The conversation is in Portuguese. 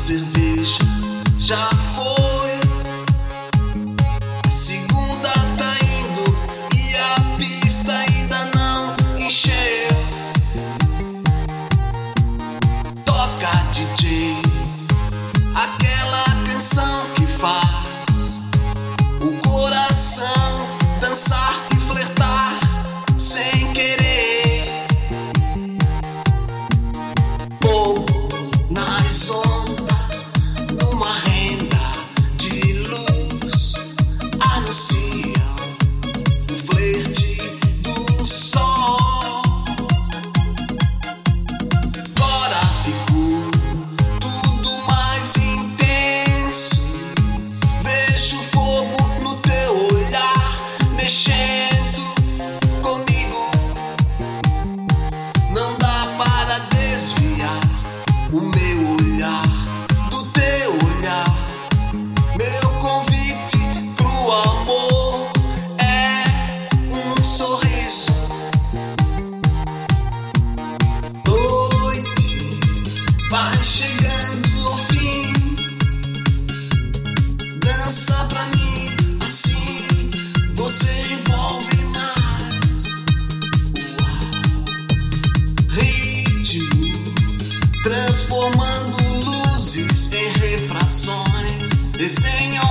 cerveja já foi, a segunda tá indo e a pista ainda não encheu. Toca DJ, aquela canção que faz o coração dançar e flertar sem querer. Bobo nas ondas, numa renda de luz, anunciam o flerte do sol. Agora ficou tudo mais intenso, vejo fogo no teu olhar, mexendo comigo. Não dá para desviar o meu olhar do teu olhar. Meu convite pro amor é um sorriso. Noite vai chegando ao fim, dança pra mim assim, você envolve mais. Ritmo transformando luzes em refrações, desenho